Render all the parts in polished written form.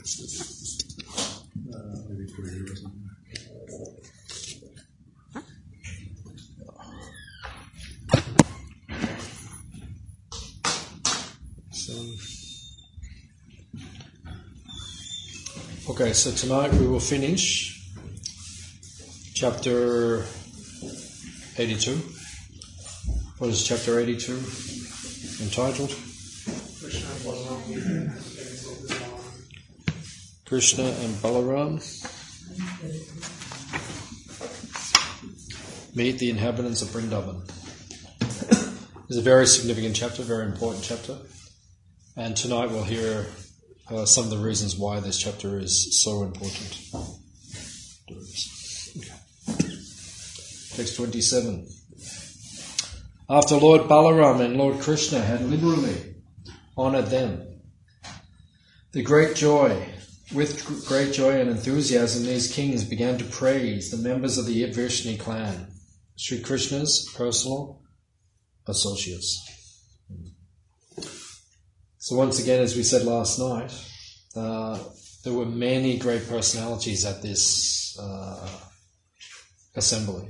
Maybe put it here or something. Okay, so tonight we will finish chapter 82. What is chapter 82 entitled? Krishna and Balaram meet the inhabitants of Vrindavan. It's a very significant chapter, very important chapter. And tonight we'll hear some of the reasons why this chapter is so important. Okay. Text 27. After Lord Balaram and Lord Krishna had liberally honoured them, with great joy and enthusiasm, these kings began to praise the members of the Vrishni clan, Sri Krishna's personal associates. So once again, as we said last night, there were many great personalities at this assembly.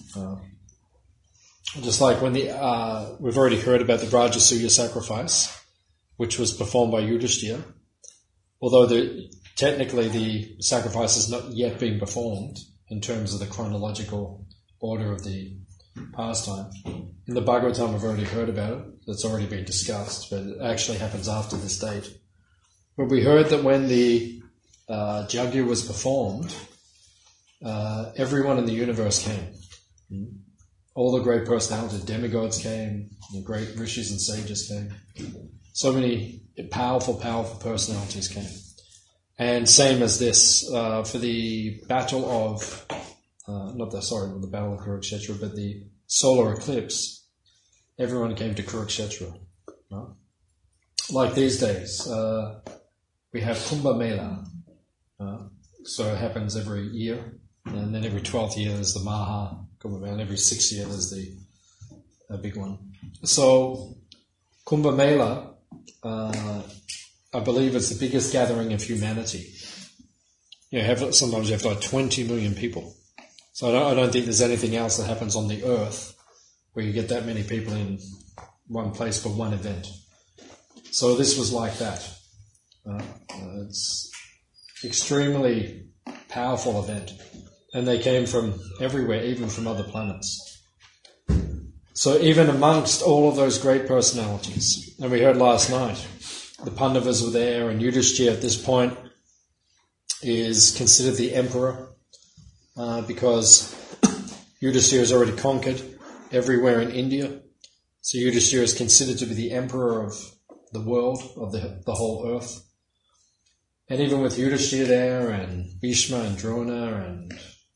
Just like when we've already heard about the Brajasuya sacrifice, which was performed by Yudhishthira, although technically the sacrifice has not yet been performed in terms of the chronological order of the pastime. In the Bhagavatam we've already heard about it, it's already been discussed, but it actually happens after this date. But we heard that when the Yajna was performed, everyone in the universe came. All the great personalities, demigods came, the great rishis and sages came. So many powerful personalities came. And same as this, for the battle of, the battle of Kurukshetra, but the solar eclipse, everyone came to Kurukshetra. Right? Like these days, we have Kumbh Mela. So it happens every year. And then every 12th year there's the Maha Kumbh Mela. Every 6th year there's the big one. So Kumbh Mela, I believe it's the biggest gathering of humanity. Sometimes you have like 20 million people. So I don't think there's anything else that happens on the earth where you get that many people in one place for one event. So this was like that. It's extremely powerful event. And they came from everywhere, even from other planets. So even amongst all of those great personalities, and we heard last night, the Pandavas were there, and Yudhishthira at this point is considered the emperor because Yudhishthira has already conquered everywhere in India. So Yudhishthira is considered to be the emperor of the world, of the whole earth. And even with Yudhishthira there, and Bhishma and Drona and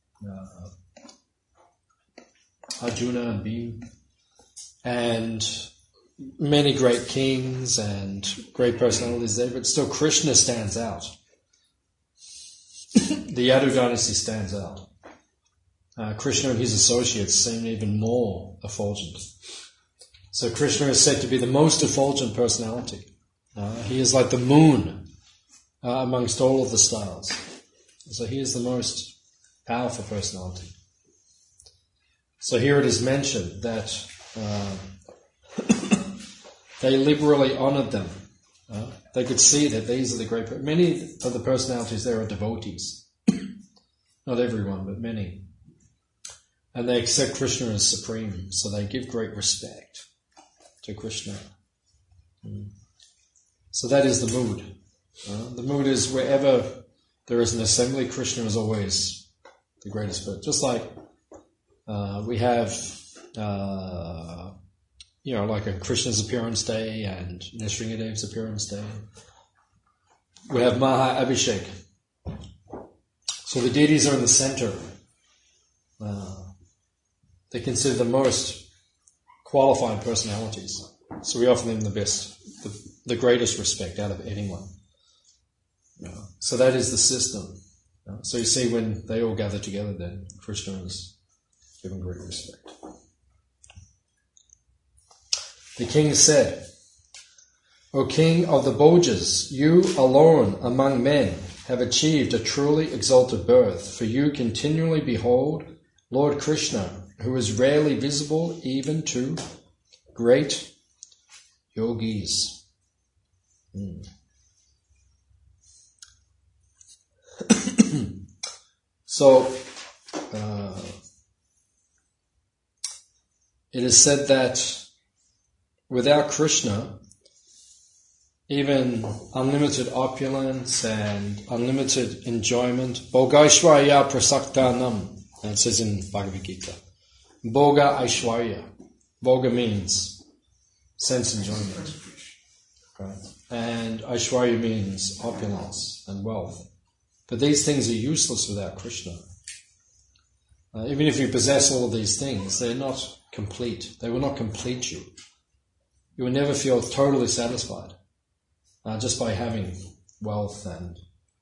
Arjuna and Bhim, and many great kings and great personalities there, but still Krishna stands out. The Yadu dynasty stands out. Krishna and his associates seem even more effulgent. So Krishna is said to be the most effulgent personality. He is like the moon amongst all of the stars. So he is the most powerful personality. So here it is mentioned that they liberally honoured them. They could see that these are the great... Many of the personalities there are devotees. Not everyone, but many. And they accept Krishna as supreme, so they give great respect to Krishna. So that is the mood. The mood is wherever there is an assembly, Krishna is always the greatest. But just like we have... like a Krishna's appearance day and Nrsingadev's appearance day. We have Maha Abhishek. So the deities are in the center. They're considered the most qualified personalities. So we offer them the best, the greatest respect out of anyone. So that is the system. So you see when they all gather together then, Krishna is given great respect. The king said, O King of the Bhojas, you alone among men have achieved a truly exalted birth, for you continually behold Lord Krishna, who is rarely visible even to great yogis. So, it is said that without Krishna, even unlimited opulence and unlimited enjoyment, Bhoga Aishwarya Prasaktanam, and it says in Bhagavad Gita, Bhoga Aishwarya. Bhoga means sense enjoyment, right? And Aishwarya means opulence and wealth. But these things are useless without Krishna. Even if you possess all of these things, they're not complete. They will not complete you. You will never feel totally satisfied just by having wealth and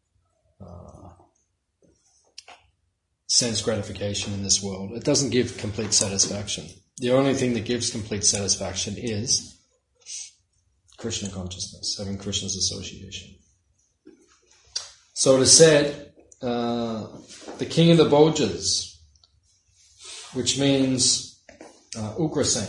sense gratification in this world. It doesn't give complete satisfaction. The only thing that gives complete satisfaction is Krishna consciousness, having Krishna's association. So it is said, the king of the Bhojas, which means Ugrasen.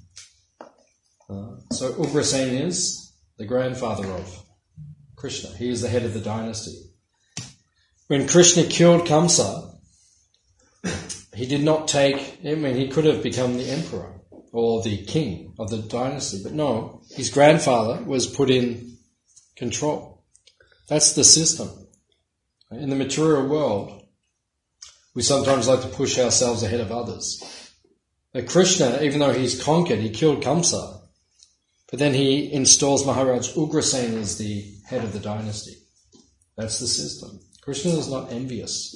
So Ugrasen is the grandfather of Krishna. He is the head of the dynasty. When Krishna killed Kamsa, he did not take, he could have become the emperor or the king of the dynasty, but no, his grandfather was put in control. That's the system. In the material world, we sometimes like to push ourselves ahead of others. But Krishna, even though he's conquered, he killed Kamsa, but then he installs Maharaj Ugrasen as the head of the dynasty. That's the system. Krishna is not envious.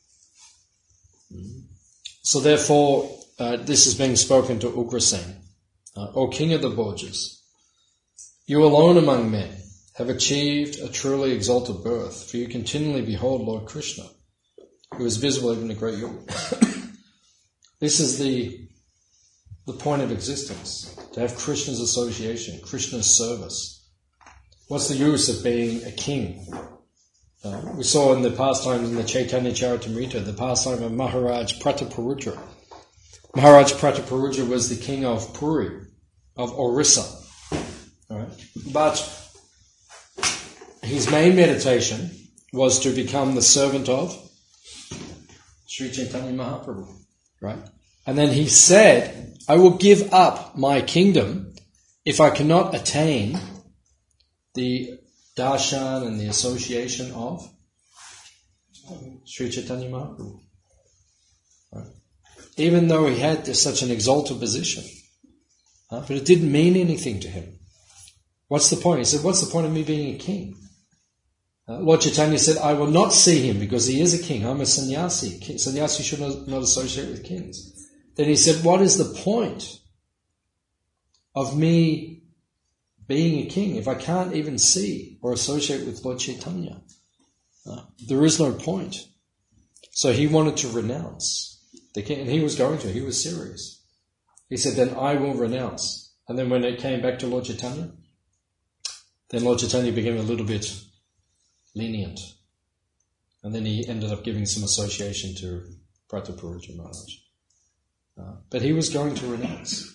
So therefore, this is being spoken to Ugrasen. O King of the Bhojas, you alone among men have achieved a truly exalted birth, for you continually behold Lord Krishna, who is visible even to great yoga. This is the point of existence, to have Krishna's association, Krishna's service. What's the use of being a king? We saw in the pastimes in the Chaitanya Charitamrita, the pastime of Maharaj Prataparudra. Maharaj Prataparudra was the king of Puri, of Orissa. Right? But his main meditation was to become the servant of Sri Chaitanya Mahaprabhu. Right? And then he said, I will give up my kingdom if I cannot attain the darshan and the association of Sri Chaitanya Mahaprabhu. Right? Even though he had such an exalted position. But it didn't mean anything to him. What's the point? He said, what's the point of me being a king? Lord Chaitanya said, I will not see him because he is a king. I'm a sannyasi. Sannyasi should not associate with kings. Then he said, what is the point of me being a king if I can't even see or associate with Lord Chaitanya? There is no point. So he wanted to renounce the king, and he was going to. He was serious. He said, then I will renounce. And then when it came back to Lord Chaitanya, then Lord Chaitanya became a little bit lenient. And then he ended up giving some association to Prataparudra Maharaj. But he was going to renounce.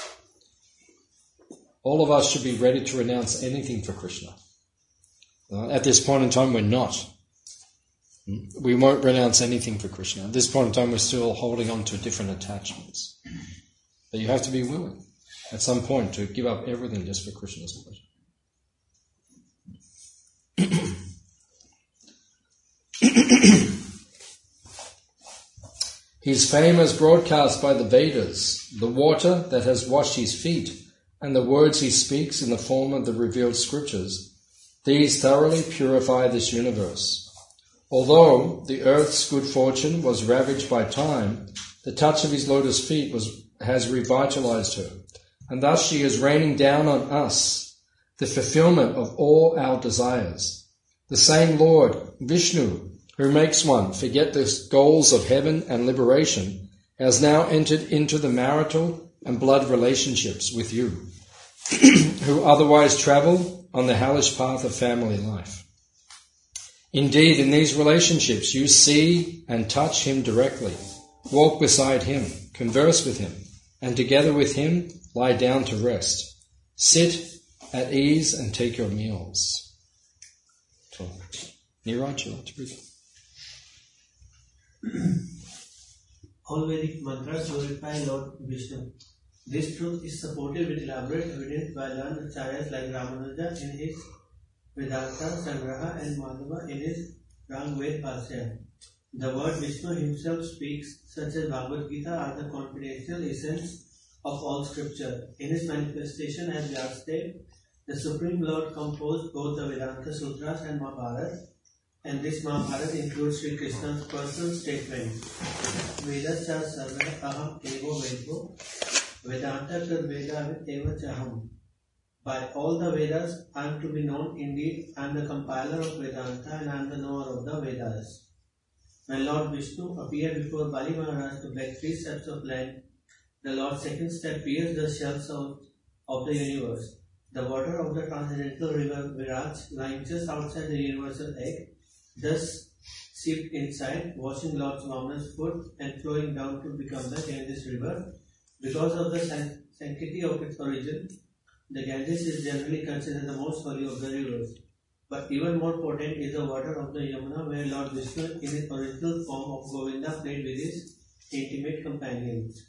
All of us should be ready to renounce anything for Krishna. At this point in time, we're not. We won't renounce anything for Krishna. At this point in time, we're still holding on to different attachments. But you have to be willing, at some point, to give up everything just for Krishna's pleasure. His fame is broadcast by the Vedas, the water that has washed his feet, and the words he speaks in the form of the revealed scriptures. These thoroughly purify this universe. Although the earth's good fortune was ravaged by time, the touch of his lotus feet has revitalized her, and thus she is raining down on us the fulfillment of all our desires. The same Lord, Vishnu, who makes one forget the goals of heaven and liberation, has now entered into the marital and blood relationships with you, who otherwise travel on the hellish path of family life. Indeed, in these relationships, you see and touch him directly, walk beside him, converse with him, and together with him, lie down to rest. Sit at ease and take your meals. So, Niraj, you want to read? All Vedic mantras glorify Lord Vishnu. This truth is supported with elaborate evidence by learned acharyas like Ramanuja in his Vedanta Sangraha and Madhava in his Rangved Bhashya. The word Vishnu himself speaks, such as Bhagavad Gita, are the confidential essence of all scripture. In his manifestation as Vyasadeva, the Supreme Lord composed both the Vedanta Sutras and Mahabharata, and this Mahabharata includes Sri Krishna's personal statement, Vedacha sarva aham evo vedo, Vedanta kar veda eva chaham. By all the Vedas, I am to be known. Indeed, I am the compiler of Vedanta and I am the knower of the Vedas. When Lord Vishnu appeared before Bali Maharaj to beg 3 steps of land, the Lord's second step pierced the shells of the universe. The water of the transcendental river Viraj, lying just outside the universal egg, thus seeped inside, washing Lord Vamana's foot and flowing down to become the Ganges river. Because of the sanctity of its origin, the Ganges is generally considered the most holy of the rivers. But even more potent is the water of the Yamuna, where Lord Vishnu in his original form of Govinda played with his intimate companions.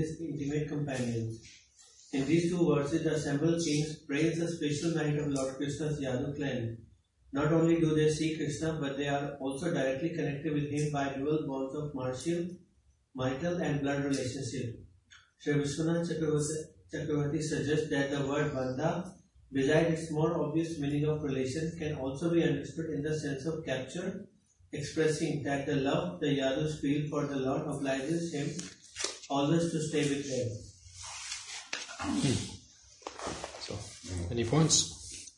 In these 2 verses, the assembled kings praise the special merit of Lord Krishna's Yadu clan. Not only do they see Krishna, but they are also directly connected with him by dual bonds of marital and blood relationship. Sri Vishwanath Chakravarti suggests that the word Bandha, besides its more obvious meaning of relation, can also be understood in the sense of capture, expressing that the love the Yadus feel for the Lord obliges him always to stay with them. So, any points?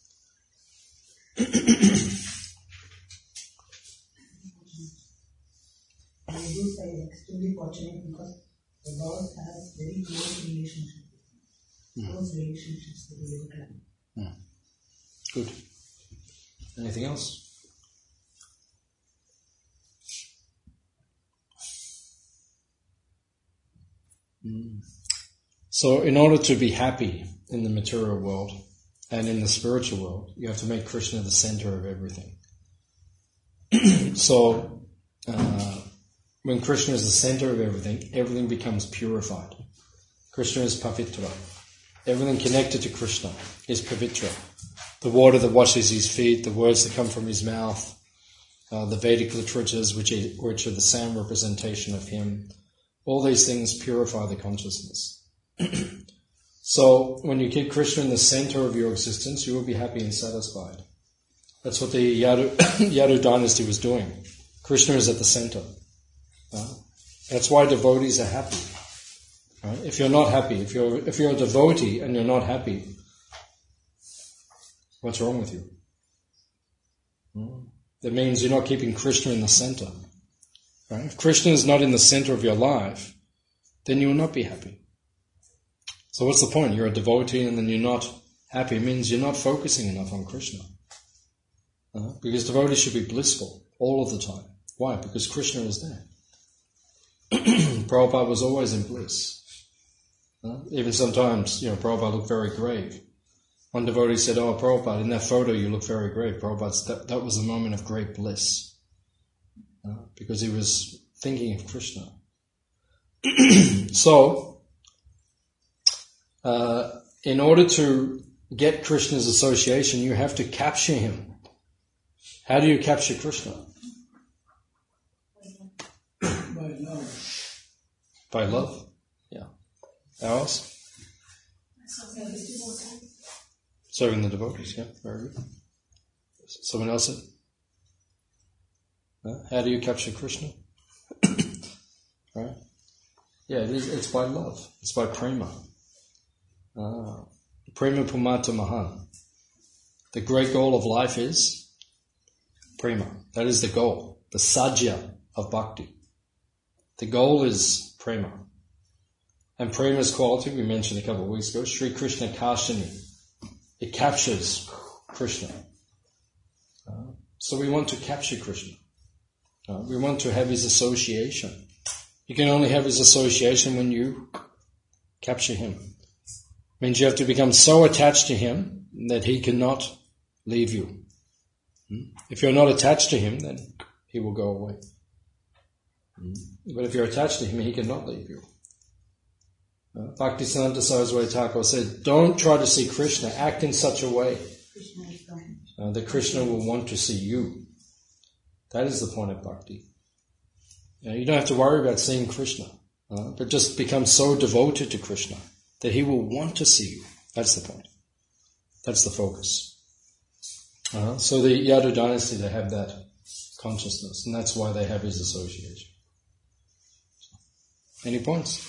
I do say extremely fortunate because the Lord has very close relationships. Those relationships with the clan. Good. Anything else? So in order to be happy in the material world and in the spiritual world, you have to make Krishna the center of everything. So when Krishna is the center of everything, everything becomes purified. Krishna is pavitra. Everything connected to Krishna is pavitra. The water that washes his feet, the words that come from his mouth, the Vedic literatures which are the same representation of him, all these things purify the consciousness. So when you keep Krishna in the center of your existence, you will be happy and satisfied. That's what the Yadu dynasty was doing. Krishna is at the center. That's why devotees are happy. Right? If you're not happy, if you're a devotee and you're not happy, what's wrong with you? That means you're not keeping Krishna in the center. Right? If Krishna is not in the center of your life, then you will not be happy. So what's the point? You're a devotee and then you're not happy. It means you're not focusing enough on Krishna. Because devotees should be blissful all of the time. Why? Because Krishna is there. Prabhupada was always in bliss. Even sometimes, Prabhupada looked very grave. One devotee said, "Oh, Prabhupada, in that photo you look very grave." Prabhupada said that was a moment of great bliss. Because he was thinking of Krishna. So, in order to get Krishna's association, you have to capture him. How do you capture Krishna? By love. By love? Yeah. How else? Serving the devotees, yeah, very good. Someone else said? How do you capture Krishna? Right? Yeah, it's by love. It's by prema. Prema pumata mahan. The great goal of life is prema. That is the goal. The sadhya of bhakti. The goal is prema. And prema's quality, we mentioned a couple of weeks ago, Sri Krishna Kashani. It captures Krishna. So we want to capture Krishna. We want to have his association. You can only have his association when you capture him. Means you have to become so attached to him that he cannot leave you. If you're not attached to him, then he will go away. But if you're attached to him, he cannot leave you. Bhaktisiddhanta Saraswati Thakur said, don't try to see Krishna, act in such a way that Krishna will want to see you. That is the point of bhakti. You don't have to worry about seeing Krishna, but just become so devoted to Krishna that he will want to see you. That's the point. That's the focus. So the Yadu dynasty, they have that consciousness, and that's why they have his association. Any points?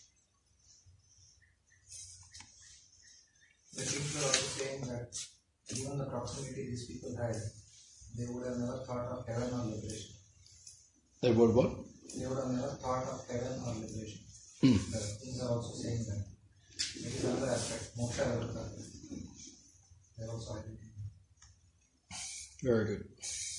The people are also saying that given the proximity these people had, they would have never thought of heaven or liberation. They would what? They would have never thought of heaven or liberation. The things are also saying that. There is another aspect, moksha avatara. They are also identifying. Very good.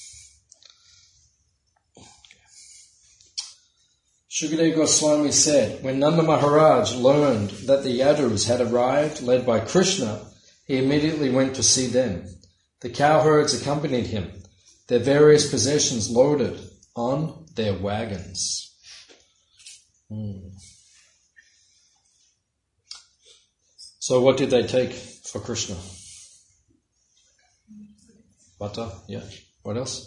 Shukadeva Goswami said, when Nanda Maharaj learned that the Yadus had arrived, led by Krishna, he immediately went to see them. The cowherds accompanied him, their various possessions loaded on their wagons. So what did they take for Krishna? Butter, yeah. What else?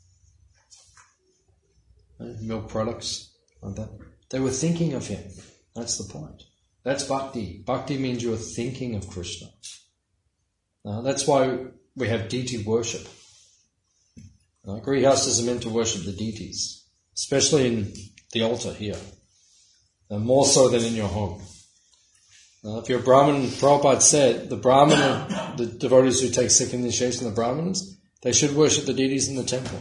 Milk products, like that. They were thinking of him. That's the point. That's bhakti. Bhakti means you're thinking of Krishna. That's why we have deity worship. Grihastas are meant to worship the deities, especially in the altar here, more so than in your home. If you're a Brahmin, Prabhupada said, the Brahmana, the devotees who take second initiation, the Brahmanas, they should worship the deities in the temple.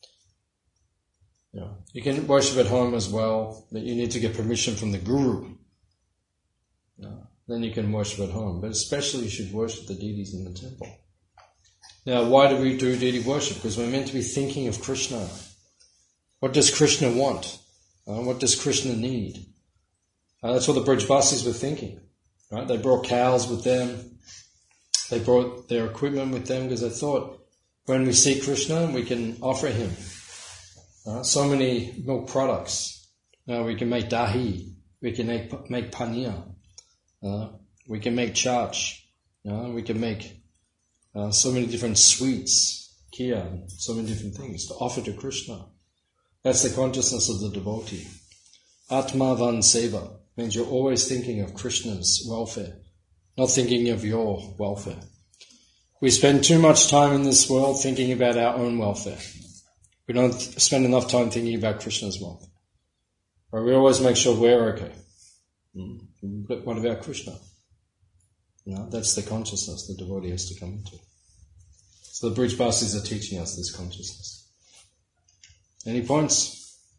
You can worship at home as well, but you need to get permission from the Guru. Then you can worship at home, but especially you should worship the deities in the temple. Now, why do we do deity worship? Because we're meant to be thinking of Krishna. What does Krishna want? What does Krishna need? That's what the Brajbasis were thinking. Right? They brought cows with them. They brought their equipment with them because they thought, when we see Krishna, we can offer him so many milk products. We can make dahi. We can make paneer. We can make chach. We can make so many different sweets, kheer, so many different things to offer to Krishna. That's the consciousness of the devotee. Atmavan seva means you're always thinking of Krishna's welfare, not thinking of your welfare. We spend too much time in this world thinking about our own welfare. We don't spend enough time thinking about Krishna's welfare. Or we always make sure we're okay. But what about Krishna? That's the consciousness the devotee has to come into. So the Brajbasis are teaching us this consciousness. Any points?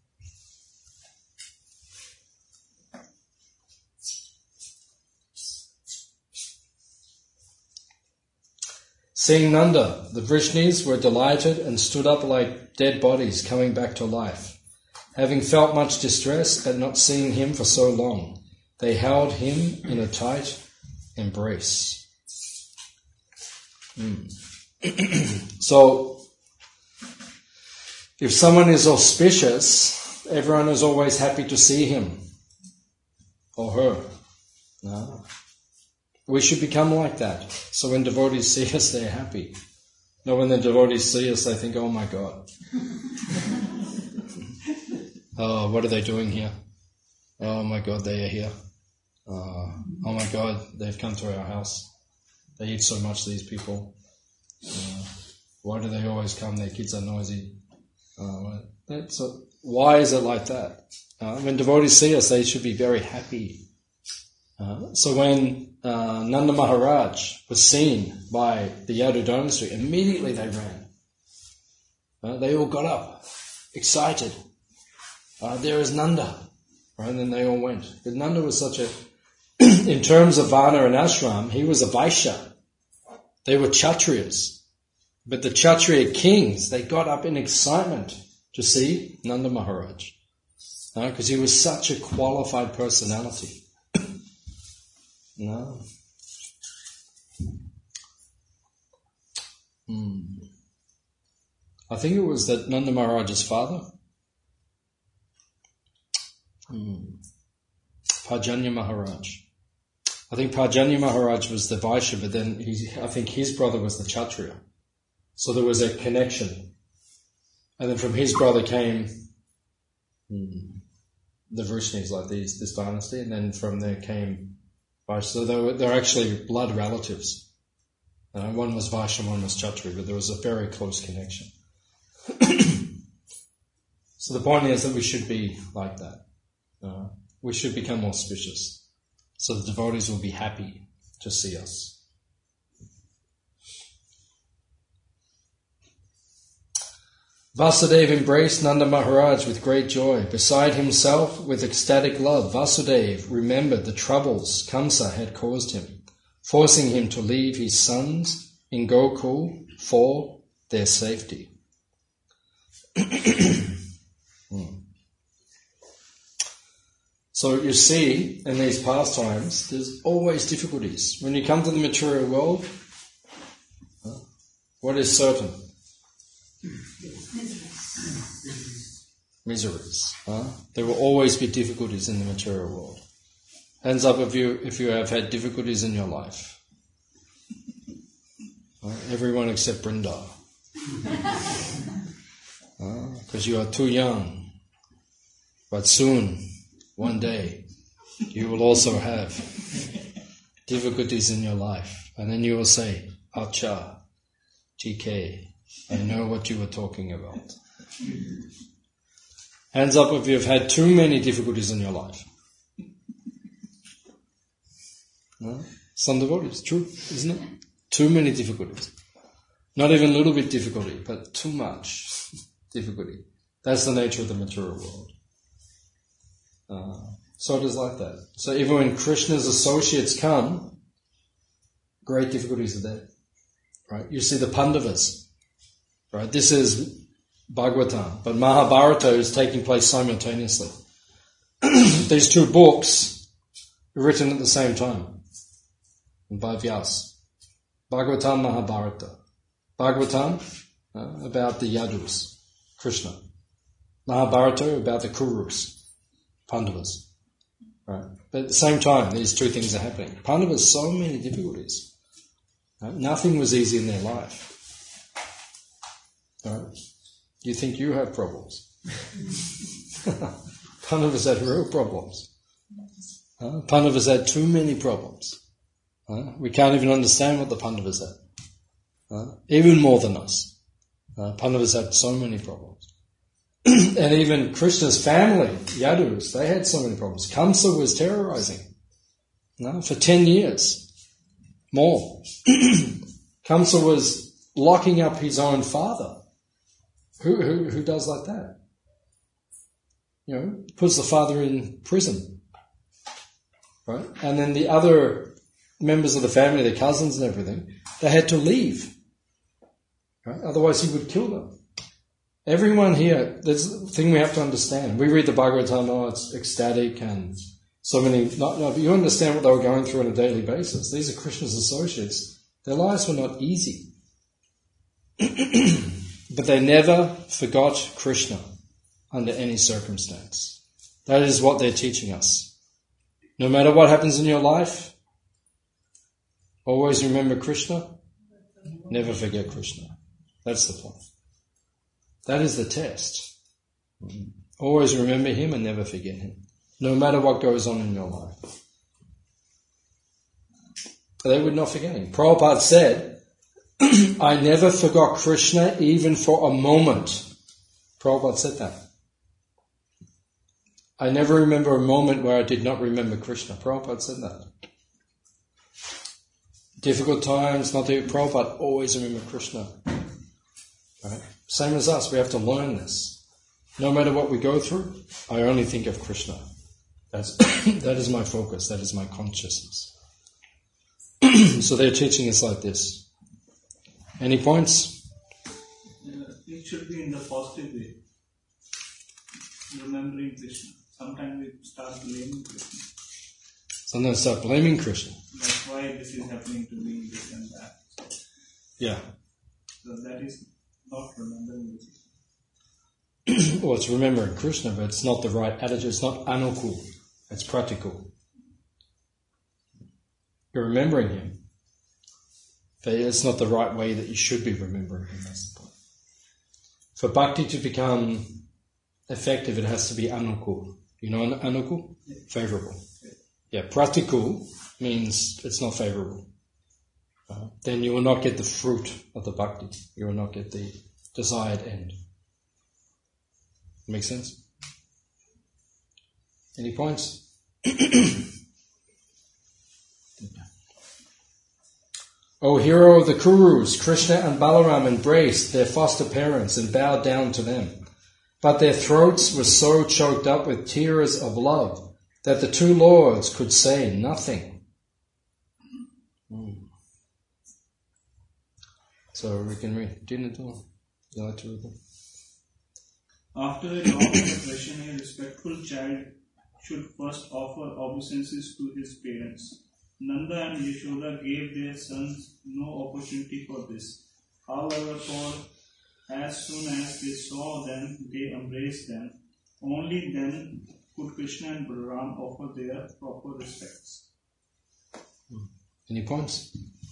Seeing Nanda, the Vrishnis were delighted and stood up like dead bodies coming back to life. Having felt much distress at not seeing him for so long, they held him in a tight embrace. So, if someone is auspicious, everyone is always happy to see him or her. No? We should become like that. So when devotees see us, they're happy. Not when the devotees see us, they think, oh my God. Oh, what are they doing here? Oh my God, they are here. Oh my God, they've come to our house. They eat so much, these people. Why do they always come? Their kids are noisy. Why is it like that? When devotees see us, they should be very happy. So when Nanda Maharaj was seen by the Yadu dynasty, immediately they ran. They all got up, excited. There is Nanda. Right? And then they all went. But Nanda was such a, in terms of Varna and Ashram, he was a Vaishya. They were Kshatriyas. But the Kshatriya kings, they got up in excitement to see Nanda Maharaj. Because he was such a qualified personality. No. I think it was that Nanda Maharaj's father, Parjanya Maharaj. I think Parjanya Maharaj was the Vaishya, but then I think his brother was the Kshatriya. So there was a connection. And then from his brother came the Vrishnis, like this dynasty, and then from there came Vaishya. So they're actually blood relatives. One was Vaishya, one was Kshatriya, but there was a very close connection. So the point is that we should be like that. We should become more auspicious, so the devotees will be happy to see us. Vasudeva embraced Nanda Maharaj with great joy. Beside himself with ecstatic love, Vasudeva remembered the troubles Kamsa had caused him, forcing him to leave his sons in Gokul for their safety. So you see, in these pastimes, there's always difficulties. When you come to the material world, what is certain? Miseries. There will always be difficulties in the material world. Hands up if you have had difficulties in your life. Everyone except Brinda. Because you are too young. But soon, one day, you will also have difficulties in your life. And then you will say, Acha, TK, I know what you were talking about. Hands up if you've had too many difficulties in your life. Some devotees, true, isn't it? Too many difficulties. Not even a little bit difficulty, but too much difficulty. That's the nature of the material world. So it is like that. So even when Krishna's associates come, great difficulties are there. Right? You see the Pandavas. Right? This is Bhagavatam, but Mahabharata is taking place simultaneously. These two books were written at the same time by Vyasa. Bhagavatam, Mahabharata. Bhagavatam about the Yadus, Krishna. Mahabharata about the Kurus, Pandavas. Right? But at the same time, these two things are happening. Pandavas, so many difficulties. Right? Nothing was easy in their life. Right? You think you have problems. Pandavas had real problems. Pandavas had too many problems. We can't even understand what the Pandavas had. Even more than us. Pandavas had so many problems. And even Krishna's family, Yadus, they had so many problems. Kamsa was terrorizing for 10 years. More. Kamsa was locking up his own father. Who does like that? You know, puts the father in prison. Right? And then the other members of the family, their cousins and everything, they had to leave. Right? Otherwise he would kill them. Everyone here, there's a thing we have to understand. We read the Bhagavatam, it's ecstatic and so many, but you understand what they were going through on a daily basis. These are Krishna's associates. Their lives were not easy. But they never forgot Krishna under any circumstance. That is what they're teaching us. No matter what happens in your life, always remember Krishna, never forget Krishna. That's the point. That is the test. Always remember him and never forget him. No matter what goes on in your life. They would not forget him. Prabhupada said, I never forgot Krishna even for a moment. Prabhupada said that. I never remember a moment where I did not remember Krishna. Prabhupada said that. Difficult times, not difficult. Prabhupada always remember Krishna. Right? Same as us, we have to learn this. No matter what we go through, I only think of Krishna. That is my focus, that is my consciousness. So they're teaching us like this. Any points? blaming Krishna. Sometimes start blaming Krishna. That's why this is happening to me, this and that. Yeah. So that is not remembering this. Well, it's remembering Krishna, but it's not the right attitude. It's not anukul. It's practical. You're remembering him, but it's not the right way that you should be remembering him. That's the point. For bhakti to become effective, it has to be anukul. You know anukul? Favorable. Yeah, practical means it's not favorable. Then you will not get the fruit of the bhakti. You will not get the desired end. Make sense? Any points? O hero of the Kurus, Krishna and Balaram embraced their foster parents and bowed down to them. But their throats were so choked up with tears of love that the two lords could say nothing. So we can read. Didn't you like to read them? After a long separation, a respectful child should first offer obeisances to his parents. Nanda and Yashoda gave their sons no opportunity for this. However, for as soon as they saw them, they embraced them. Only then could Krishna and Balaram offer their proper respects. Any points?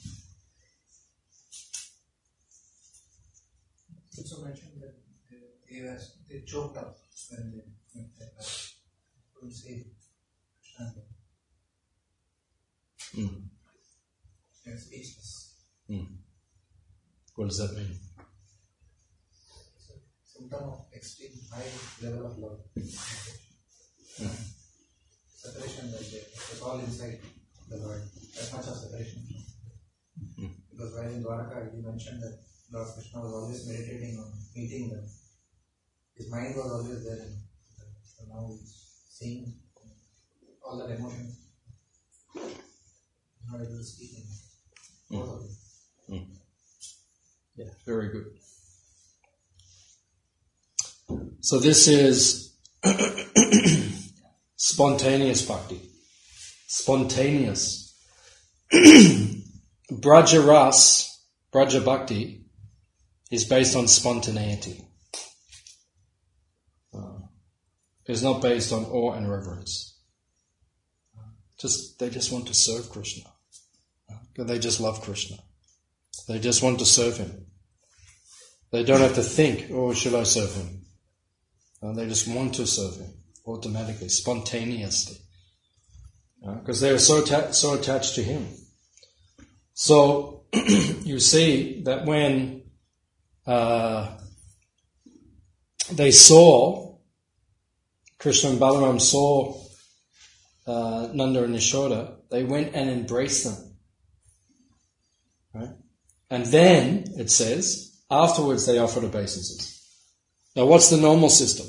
Also mentioned that they choked up when they couldn't say Krishna. They're speechless. What does that mean? It's a symptom of extreme high level of love. Separation that it's all inside the Lord. That much of separation. Because while in Dwaraka, you mentioned that Lord Krishna was always meditating on meeting them. His mind was always there. So now he's seeing all that emotion. He's not able to speak in both of them. Yeah, very good. So this is spontaneous bhakti. Spontaneous. Braja Ras, Braja Bhakti, is based on spontaneity. It's not based on awe and reverence. They just want to serve Krishna. They just love Krishna. They just want to serve him. They don't have to think, oh, should I serve him? They just want to serve him automatically, spontaneously. Because they are so attached to him. So, you see that when they saw, Krishna and Balaram saw Nanda and Yashoda, they went and embraced them. Right? And then, it says, afterwards they offered obeisances. Now what's the normal system?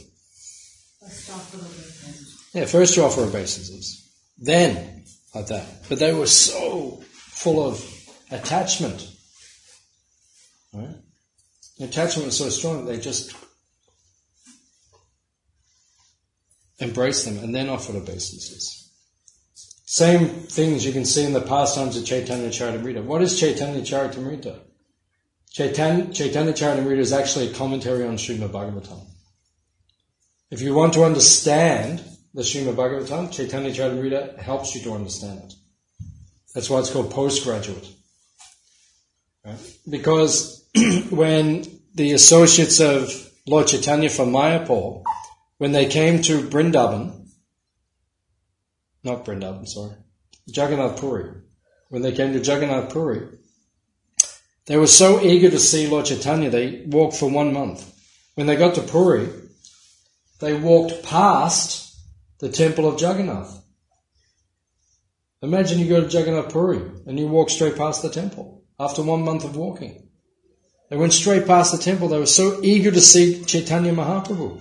First you offer obeisances. Then, like that. But they were so full of attachment. Right? The attachment was so strong that they just embraced them and then offered obeisances. Same things you can see in the pastimes of Chaitanya Charitamrita. What is Chaitanya Charitamrita? Chaitanya Charitamrita is actually a commentary on Srimad Bhagavatam. If you want to understand the Srimad Bhagavatam, Chaitanya Charitamrita helps you to understand it. That's why it's called postgraduate. Right? Because when the associates of Lord Chaitanya from Mayapur, when they came to Jagannath Puri. When they came to Jagannath Puri, they were so eager to see Lord Chaitanya, they walked for 1 month. When they got to Puri, they walked past the temple of Jagannath. Imagine you go to Jagannath Puri and you walk straight past the temple after 1 month of walking. They went straight past the temple. They were so eager to see Chaitanya Mahaprabhu.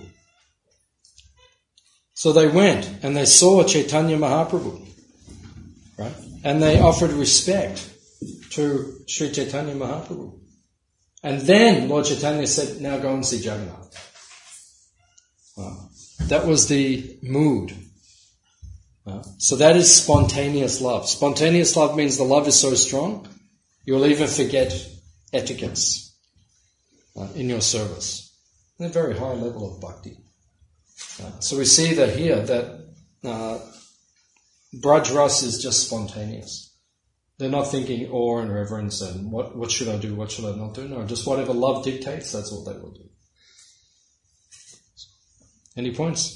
So they went and they saw Chaitanya Mahaprabhu, right? And they offered respect to Sri Chaitanya Mahaprabhu. And then Lord Chaitanya said, now go and see Jagannath. Wow. That was the mood So that is spontaneous love. Spontaneous love means the love is so strong, you'll even forget etiquettes in your service. A very high level of bhakti. So we see that here that Braj Ras is just spontaneous. They're not thinking awe and reverence and what should I do, what should I not do. No, just whatever love dictates, that's what they will do. Any points?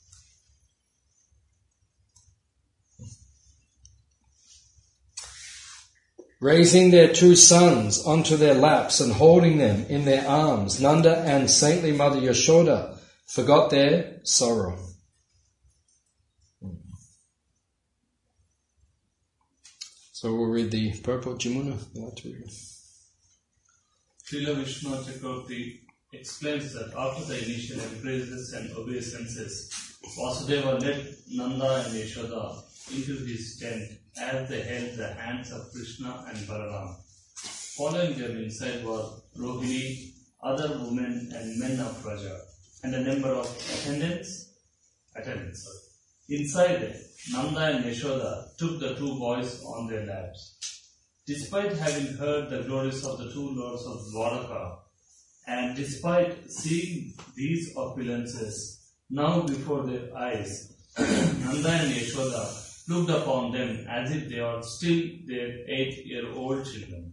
Raising their two sons onto their laps and holding them in their arms, Nanda and saintly Mother Yashoda forgot their sorrow. So we'll read the purport. Jamuna, you like to read it? Srila Vishnu Chakravarti explains that after the initial embraces and obeisances, Vasudeva led Nanda and Yashoda into his tent as they held the hands of Krishna and Balaram. Following them inside were Rohini, other women and men of Raja, and a number of attendants. Inside, Nanda and Yashoda took the two boys on their laps. Despite having heard the glories of the two lords of Dwaraka, and despite seeing these opulences now before their eyes, Nanda and Yashoda looked upon them as if they are still their 8-year-old children.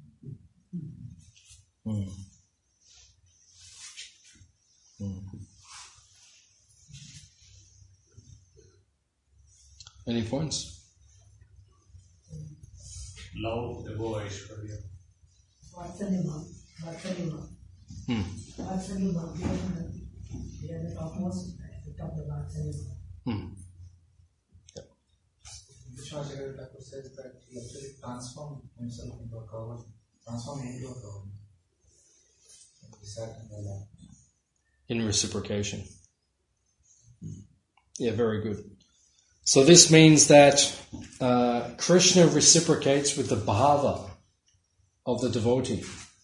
Any points? Love above Aishwarya. Vatsalima. Vatsalima. We are the topmost aspect of the Vatsalima. Vishwacharya Thakur says that he actually transformed himself into a cow, transformed into a cow. He sat in the lap. In reciprocation. Yeah, very good. So this means that Krishna reciprocates with the bhava of the devotee.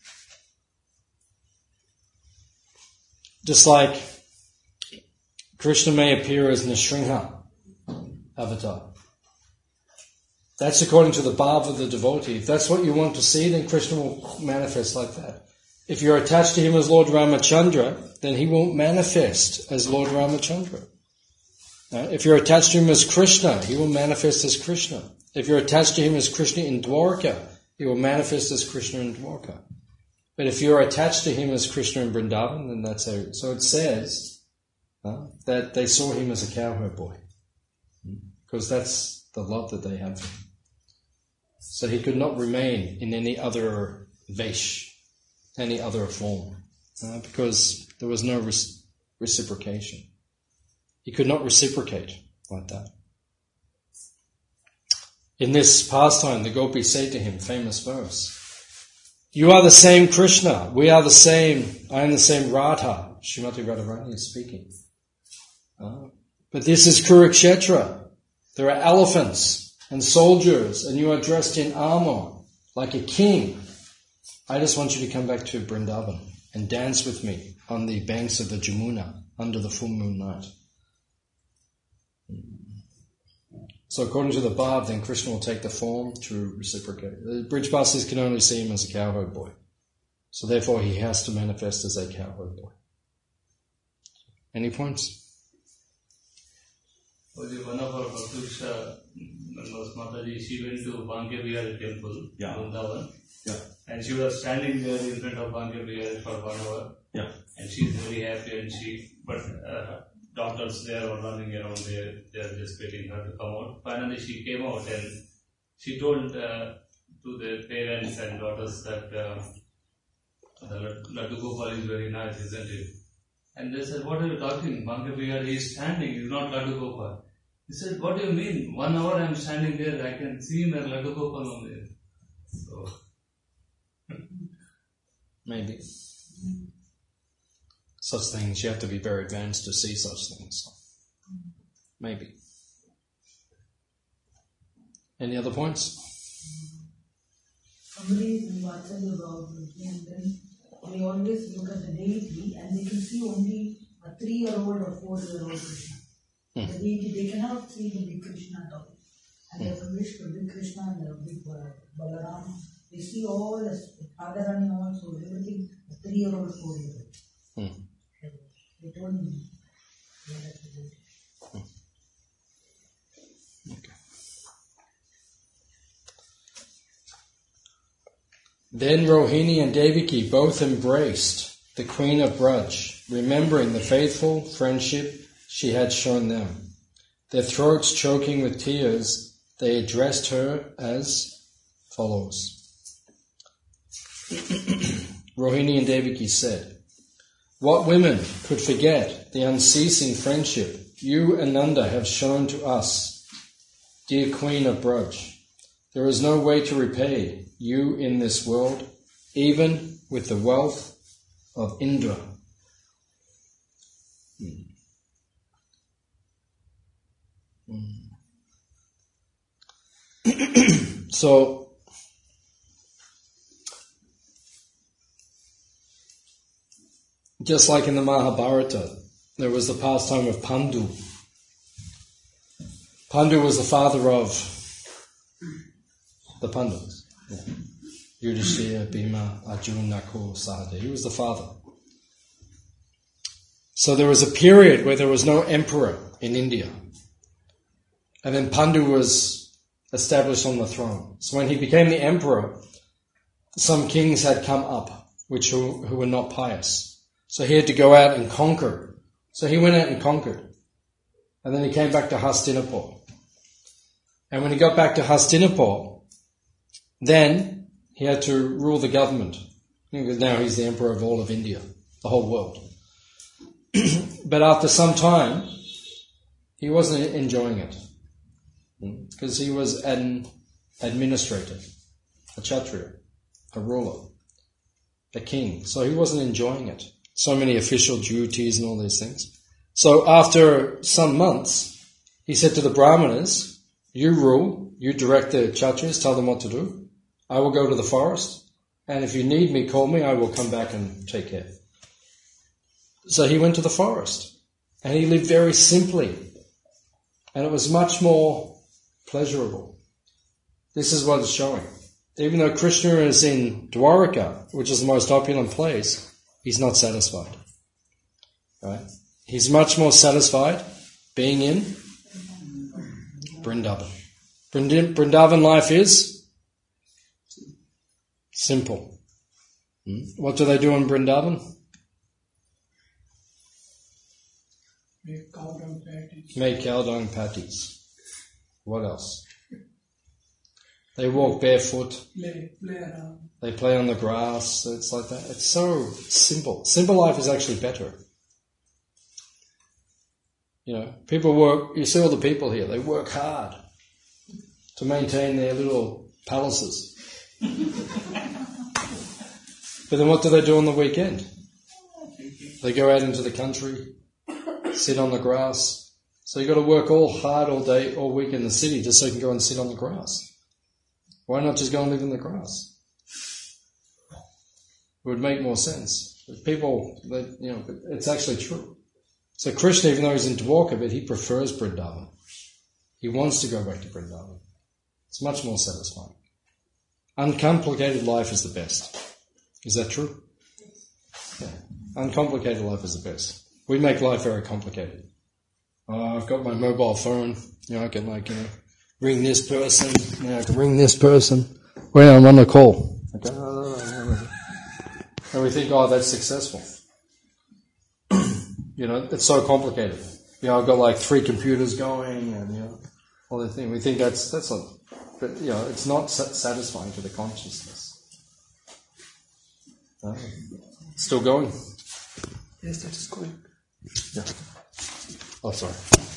Just like Krishna may appear as Nrsimha avatar. That's according to the bhava of the devotee. If that's what you want to see, then Krishna will manifest like that. If you're attached to him as Lord Ramachandra, then he won't manifest as Lord Ramachandra. If you're attached to him as Krishna, he will manifest as Krishna. If you're attached to him as Krishna in Dwarka, he will manifest as Krishna in Dwarka. But if you're attached to him as Krishna in Vrindavan, then that's how. So it says that they saw him as a cowherd boy. Because that's the love that they have for him. So he could not remain in any other vesh, any other form, because there was no reciprocation. He could not reciprocate like that. In this pastime, the gopis say to him, famous verse, "You are the same Krishna, we are the same, I am the same Radha." Srimati Radharani is speaking. But this is Kurukshetra. There are elephants and soldiers, and you are dressed in armor like a king. I just want you to come back to Vrindavan and dance with me on the banks of the Jamuna under the full moon night. So according to the Bhav, then Krishna will take the form to reciprocate. The Brijbasis can only see him as a cowherd boy. So therefore he has to manifest as a cowherd boy. Any points? One of our Bhaktisha members, Mataji, she went to Bankya Vihari temple, Vrindavan. Yeah. And she was standing there in front of Bankya Vihari for 1 hour. Yeah. And she's very happy, and doctors there were running around there, they're just waiting her to come out. Finally she came out and she told to the parents and daughters that the Laddu Gopal is very nice, isn't it? And they said, "What are you talking? Bankya Vihari is standing, he's not Laddu Gopal." He said, "What do you mean? 1 hour I'm standing there, I can see him as Laddu Gopal only." So maybe. Such things, you have to be very advanced to see such things. Maybe. Any other points? Somebody is in Vatsalya about and then they always look at the deity and they can see only a 3-year-old or 4-year-old Krishna. They cannot see the big Krishna at all. And they wish the big Krishna and the big Balaram. They see all as Radharani also, everything, a 3-year-old, 4-year-old. They told me. Okay. Then Rohini and Devaki both embraced the Queen of Braj, remembering the faithful friendship she had shown them. Their throats choking with tears, they addressed her as follows. Rohini and Devaki said, "What women could forget the unceasing friendship you and Nanda have shown to us, dear Queen of Braj? There is no way to repay you in this world, even with the wealth of Indra." So, just like in the Mahabharata, there was the pastime of Pandu. Pandu was the father of the Pandavas. Yudhishthira, Bhima, Arjuna, Nakul, Sahadeva. He was the father. So there was a period where there was no emperor in India. And then Pandu was established on the throne. So when he became the emperor, some kings had come up, who were not pious. So he had to go out and conquer. So he went out and conquered. And then he came back to Hastinapur. And when he got back to Hastinapur, then he had to rule the government. Because now he's the emperor of all of India, the whole world. But after some time, he wasn't enjoying it. Because he was an administrator, a Kshatriya, a ruler, a king. So he wasn't enjoying it. So many official duties and all these things. So after some months, he said to the Brahmanas, "You rule, you direct the Kshatriyas, tell them what to do. I will go to the forest, and if you need me, call me, I will come back and take care." So he went to the forest, and he lived very simply, and it was much more pleasurable. This is what it's showing. Even though Krishna is in Dwaraka, which is the most opulent place, he's not satisfied. Right? He's much more satisfied being in Vrindavan. Vrindavan life is simple. What do they do in Vrindavan? Make cow dung patties. What else? They walk barefoot. Play around. They play on the grass. It's like that. It's so simple. Simple life is actually better. You know, people work, you see all the people here, they work hard to maintain their little palaces. But then what do they do on the weekend? They go out into the country, sit on the grass. So you've got to work all hard all day, all week in the city just so you can go and sit on the grass. Why not just go and live in the grass? It would make more sense. But people, it's actually true. So Krishna, even though he's in Dwarka, but he prefers Vrindavan. He wants to go back to Vrindavan. It's much more satisfying. Uncomplicated life is the best. Is that true? Yeah. Uncomplicated life is the best. We make life very complicated. I've got my mobile phone. I can ring this person. I can ring this person. Well, I'm on a call. Okay. And we think, that's successful. It's so complicated. I've got like 3 computers going and, all the things. We think that's not, but, it's not satisfying to the consciousness. Still going? Yes, that is going. Yeah. Oh, sorry.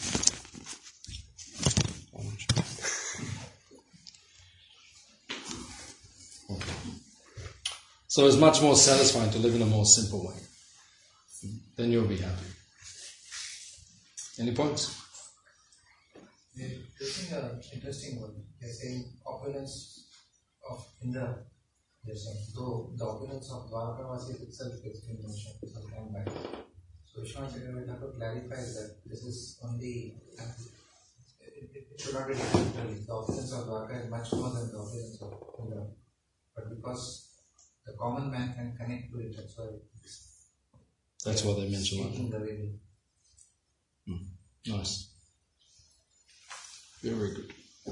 So it's much more satisfying to live in a more simple way. Then you'll be happy. Any points? They're using an interesting word. They're saying opulence of Indra. They're saying, though the opulence of Dwarkavasi itself has been mentioned some time back. So Vishwanath Chakravarti clarifies that this is only, it should not be literally. The opulence of Dwarka is much more than the opulence of Indra. But because the common man can connect to it, that's why they mention it. The way nice. Very good.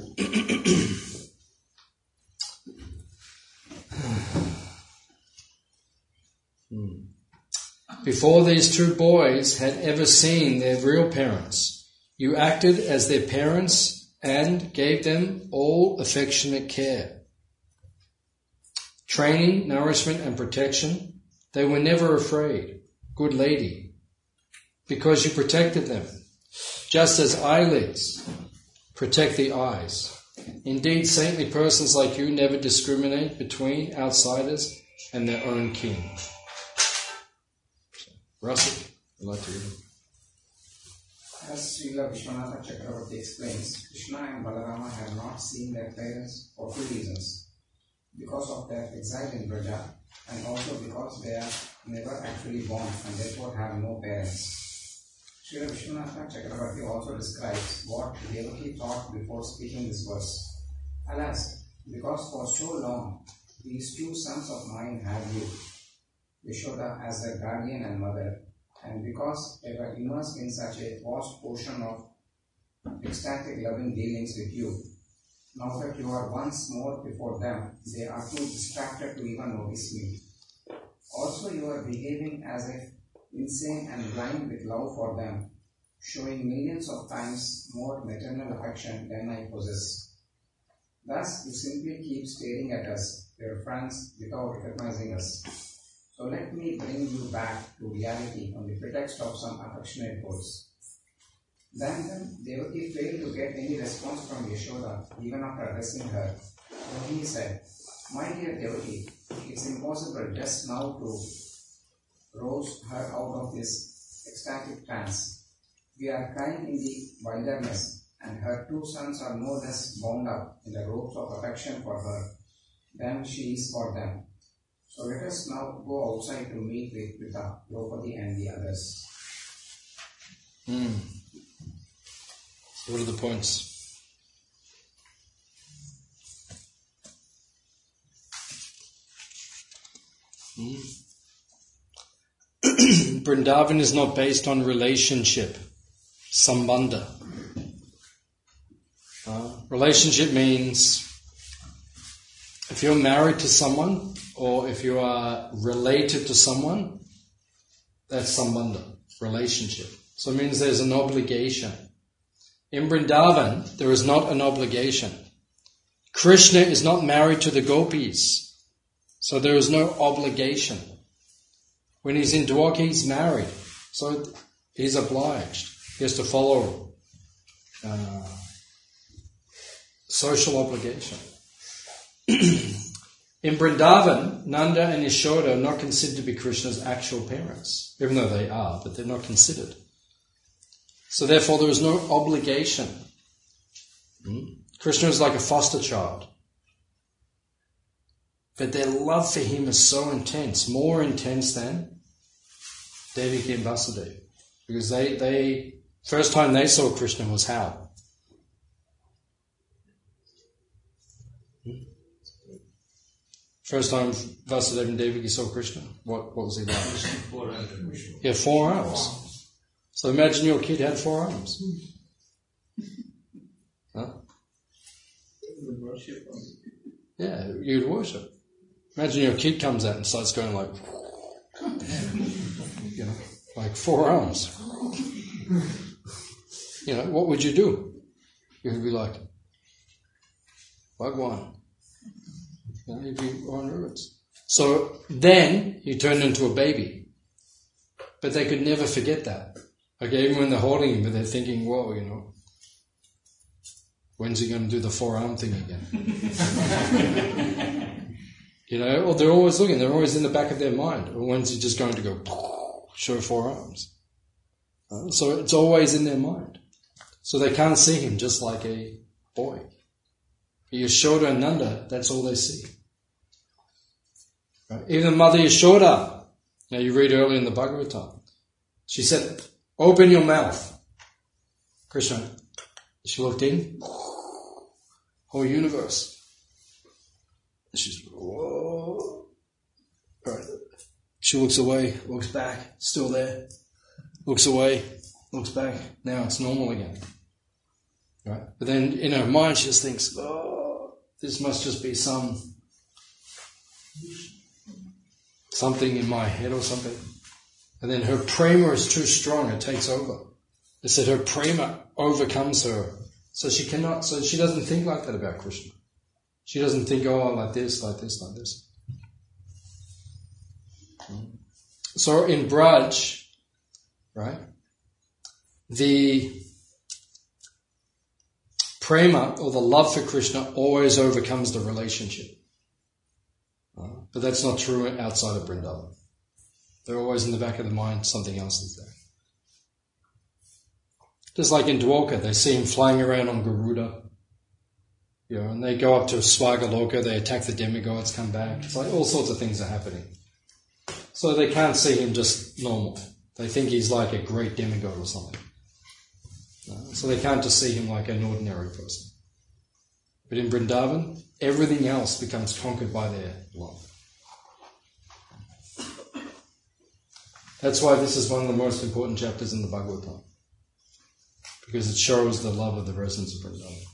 Before these two boys had ever seen their real parents, you acted as their parents and gave them all affectionate care. Training, nourishment and protection, they were never afraid, good lady, because you protected them, just as eyelids protect the eyes. Indeed, saintly persons like you never discriminate between outsiders and their own kin. Russell, I'd like to read it. As Srila Vishwanatha Chakravarti explains, Krishna and Balarama have not seen their parents for two reasons. Because of their exile in Braja, and also because they are never actually born and therefore have no parents. Srila Vishwanatha Chakravarti also describes what Devaki thought before speaking this verse. Alas, because for so long these two sons of mine had you, Yashoda as their guardian and mother, and because they were immersed in such a vast ocean of ecstatic loving dealings with you, now that you are once more before them, they are too distracted to even notice me. Also, you are behaving as if insane and blind with love for them, showing millions of times more maternal affection than I possess. Thus, you simply keep staring at us, your friends, without recognizing us. So let me bring you back to reality on the pretext of some affectionate words. Then Devaki failed to get any response from Yashoda, even after addressing her. Rohini said, "My dear Devaki, it's impossible just now to rouse her out of this ecstatic trance. We are crying in the wilderness, and her two sons are no less bound up in the ropes of affection for her than she is for them. So let us now go outside to meet with Pita, Draupadi and the others." What are the points? Vrindavan is not based on relationship, sambandha. Relationship means if you're married to someone or if you are related to someone, that's sambandha, relationship. So it means there's an obligation. In Vrindavan, there is not an obligation. Krishna is not married to the gopis, so there is no obligation. When he's in Dwarka, he's married, so he's obliged. He has to follow social obligation. In Vrindavan, Nanda and Yashoda are not considered to be Krishna's actual parents, even though they are, but they're not considered. So therefore there is no obligation. Krishna is like a foster child. But their love for him is so intense, more intense than Devaki and Vasudeva. Because they first time they saw Krishna was how? First time Vasudeva and Devaki saw Krishna, what was he like? 4 arms. Yeah, 4 arms. So imagine your kid had 4 arms. Huh? Yeah, you'd worship. Imagine your kid comes out and starts going like, like 4 arms. What would you do? You'd be like, Bhagwan. You'd be on roots. So then you turn into a baby. But they could never forget that. Okay, even when they're holding him, they're thinking, whoa, when's he going to do the 4-arm thing again? Or they're always looking, they're always in the back of their mind. Or when's he just going to go, show 4 arms? So it's always in their mind. So they can't see him just like a boy. Yashoda and Nanda, that's all they see. Right? Even Mother Yashoda, you read earlier in the Bhagavatam, She said, open your mouth. Krishna, she looked in, whole universe. She's, whoa. Right. She looks away, looks back, still there. Looks away, looks back. Now it's normal again. Right? But then in her mind she just thinks, oh, this must just be something in my head or something. And then her prema is too strong, it takes over. It said her prema overcomes her. So she doesn't think like that about Krishna. She doesn't think, oh, like this, like this, like this. So in Braj, right, the prema or the love for Krishna always overcomes the relationship. But that's not true outside of Vrindavan. They're always in the back of the mind, something else is there. Just like in Dwarka, they see him flying around on Garuda, and they go up to Swagaloka, they attack the demigods, come back. It's like all sorts of things are happening. So they can't see him just normal. They think he's like a great demigod or something. So they can't just see him like an ordinary person. But in Vrindavan, everything else becomes conquered by their love. That's why this is one of the most important chapters in the Bhagavatam. Because it shows the love of the residents of Vrindavan.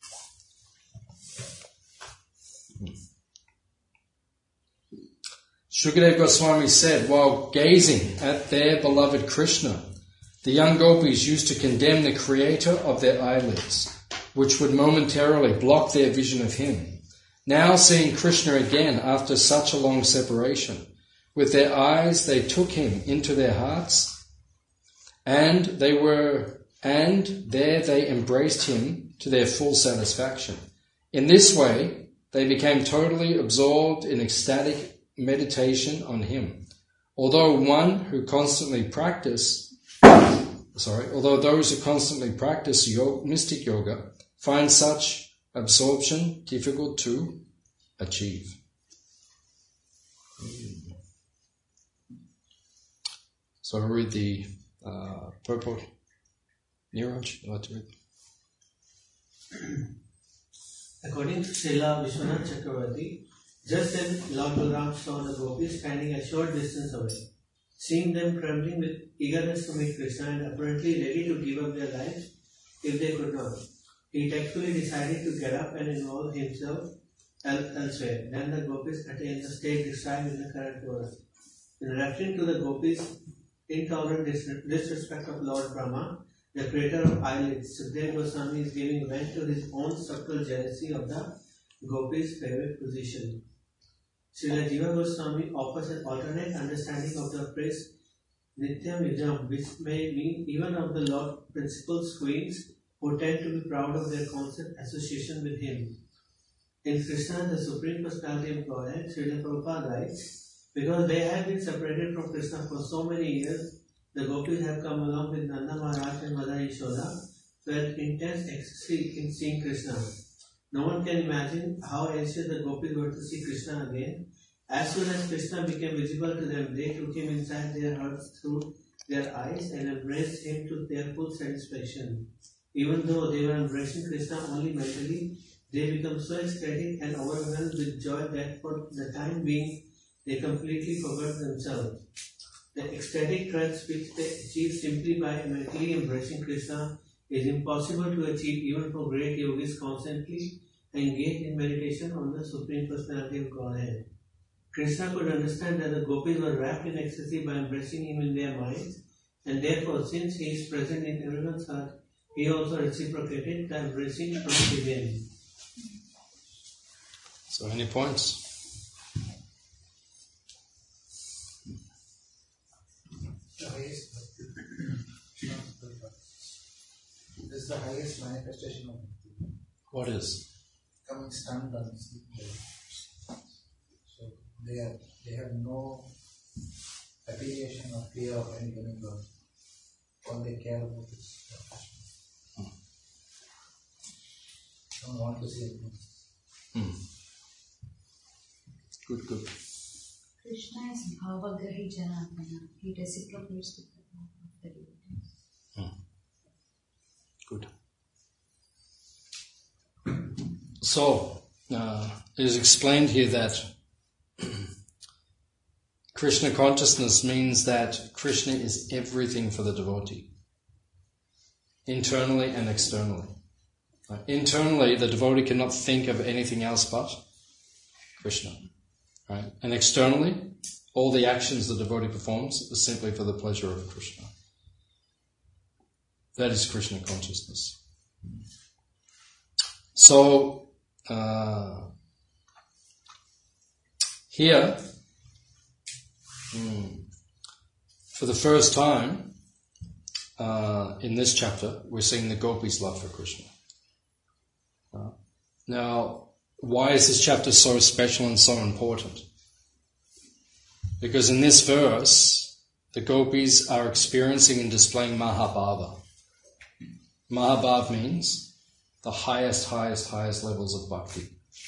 Shukadeva Goswami said, while gazing at their beloved Krishna, the young gopis used to condemn the creator of their eyelids, which would momentarily block their vision of him. Now seeing Krishna again after such a long separation, with their eyes they took him into their hearts, and there they embraced him to their full satisfaction. In this way, they became totally absorbed in ecstatic meditation on him. Although those who constantly practice mystic yoga find such absorption difficult to achieve. So I'll read the purport. Niraj, you'd like to read them? According to Srila Vishwanath Chakravarti, just then Lord Balaram saw the gopis standing a short distance away. Seeing them trembling with eagerness to meet Krishna and apparently ready to give up their lives if they could not, he tactfully decided to get up and involve himself elsewhere. Then the gopis attained the state described in the current verse. In referring to the gopis' intolerant disrespect of Lord Brahma, the creator of eyelids, Sukadeva Goswami is giving vent to his own subtle jealousy of the gopis' favorite position. Srila Jiva Goswami offers an alternate understanding of the phrase Nityam Yujam, which may mean even of the Lord Principal's queens who tend to be proud of their constant association with him. In Krishna, the Supreme Personality of Godhead, Srila Prabhupada writes, because they have been separated from Krishna for so many years, the gopis have come along with Nanda Maharaj and Mother Yashoda, felt intense ecstasy in seeing Krishna. No one can imagine how anxious the gopis were to see Krishna again. As soon as Krishna became visible to them, they took him inside their hearts through their eyes and embraced him to their full satisfaction. Even though they were embracing Krishna only mentally, they became so ecstatic and overwhelmed with joy that for the time being, they completely forgot themselves. The ecstatic trance which they achieve simply by mentally embracing Krishna is impossible to achieve even for great yogis constantly engaged in meditation on the Supreme Personality of Godhead. Krishna could understand that the gopis were wrapped in ecstasy by embracing him in their minds, and therefore, since he is present in everyone's heart, he also reciprocated the embracing from within. So, any points? This is the highest manifestation of Bhakti. What is? Coming stunned on sleep. So they have no affiliation or fear of any living God. All they care about is Krishna. Don't want to see it. Good. Krishna is Bhavagrahi Janatmana. He reciprocates with the Bhava. Good. So, it is explained here that Krishna consciousness means that Krishna is everything for the devotee, internally and externally. Internally, the devotee cannot think of anything else but Krishna. Right? And externally, all the actions the devotee performs are simply for the pleasure of Krishna. That is Krishna consciousness. So, here, for the first time in this chapter, we're seeing the gopis' love for Krishna. Now, why is this chapter so special and so important? Because in this verse, the gopis are experiencing and displaying Mahabhava. Mahabhava means the highest levels of bhakti.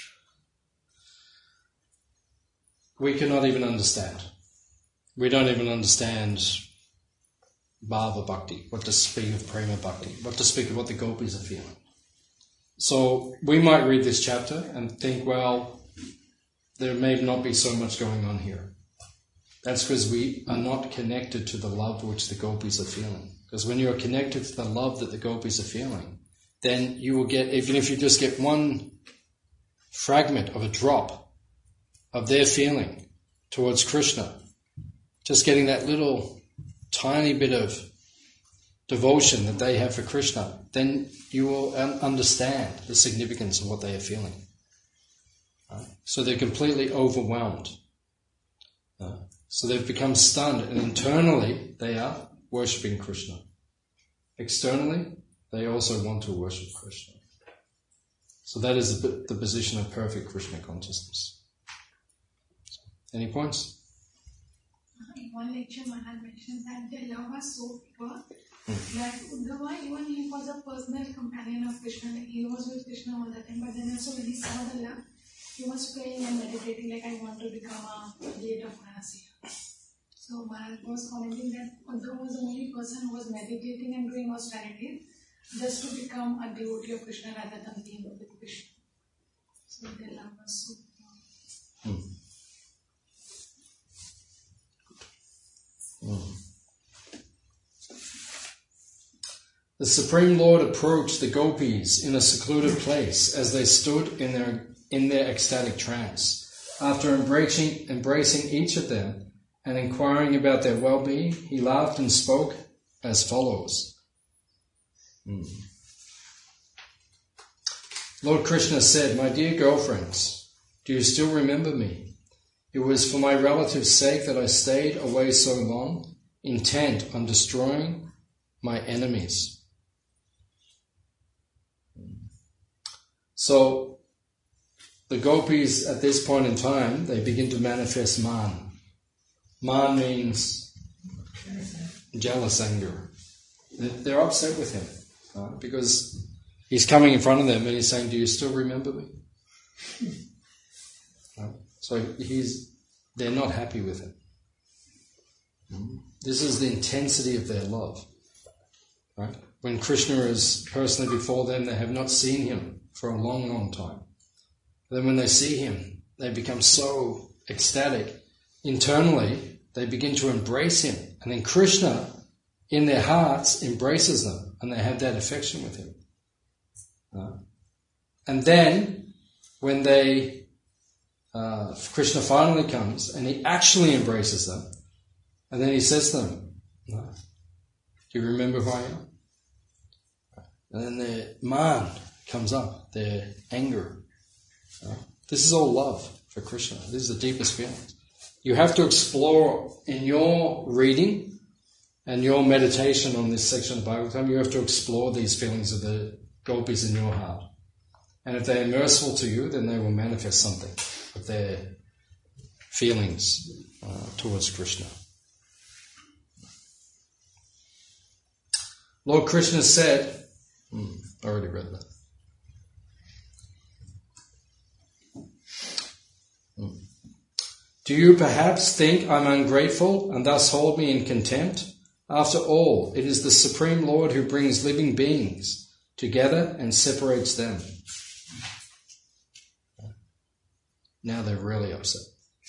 We cannot even understand. We don't even understand Bhava Bhakti, what to speak of Prema Bhakti, what to speak of what the gopis are feeling. So we might read this chapter and think, well, there may not be so much going on here. That's because we are not connected to the love which the gopis are feeling. Because when you are connected to the love that the gopis are feeling, then you will get, even if you just get one fragment of a drop of their feeling towards Krishna, just getting that little tiny bit of devotion that they have for Krishna, then you will understand the significance of what they are feeling. Right? So they're completely overwhelmed. So they've become stunned, and internally they are worshipping Krishna. Externally, they also want to worship Krishna. So that is the position of perfect Krishna consciousness. Any points? In one lecture, Maharaj mentioned that the love was so pure that Uddhava, even he was a personal companion of Krishna, like he was with Krishna all the time, but then also when he saw the love, he was praying and meditating like, I want to become a gate of Manasya. So Maharaj was commenting that Uddhava was the only person who was meditating and doing austerities just to become a devotee of Krishna rather than being with Krishna. So the love was so pure. The Supreme Lord approached the gopis in a secluded place as they stood in their ecstatic trance. After embracing each of them and inquiring about their well-being, he laughed and spoke as follows. Lord Krishna said, "My dear girlfriends, do you still remember me? It was for my relative's sake that I stayed away so long, intent on destroying my enemies." So, the gopis at this point in time, they begin to manifest man. Man means jealous anger. They're upset with him, right? Because he's coming in front of them and he's saying, "Do you still remember me?" Right? So they're not happy with him. This is the intensity of their love. Right? When Krishna is personally before them, they have not seen him for a long, long time. Then when they see him, they become so ecstatic. Internally, they begin to embrace him. And then Krishna, in their hearts, embraces them. And they have that affection with him. And then, when Krishna finally comes and he actually embraces them, and then he says to them, "Do you remember who I am?" And then their man comes up, their anger. This is all love for Krishna. This is the deepest feeling. You have to explore in your reading and your meditation on this section of Bhagavatam, you have to explore these feelings of the gopis in your heart. And if they are merciful to you, then they will manifest something of their feelings towards Krishna. Lord Krishna said, I already read that. Do you perhaps think I'm ungrateful and thus hold me in contempt? After all, it is the Supreme Lord who brings living beings together and separates them. Now they're really upset.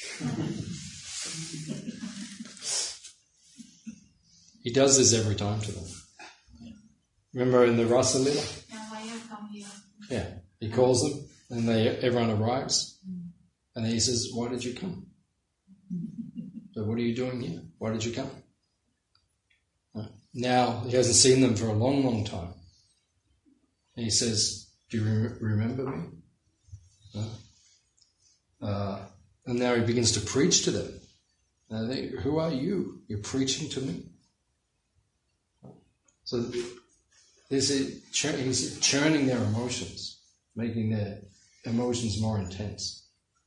He does this every time to them. Remember in the Rasa Lila? Why have come here? Yeah. He calls them and everyone arrives. And then he says, why did you come? So what are you doing here? Why did you come? Now he hasn't seen them for a long, long time. And he says, do you remember me? And now he begins to preach to them. And they, who are you? You're preaching to me? So he's churning their emotions, making their emotions more intense.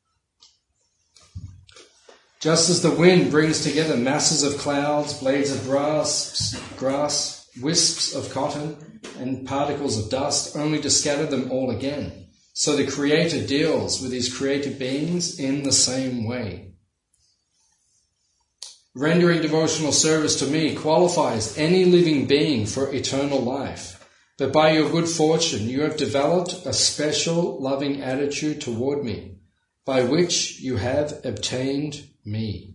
Just as the wind brings together masses of clouds, blades of grass, wisps of cotton, and particles of dust, only to scatter them all again, so the Creator deals with his created beings in the same way. Rendering devotional service to me qualifies any living being for eternal life, but by your good fortune you have developed a special loving attitude toward me, by which you have obtained me.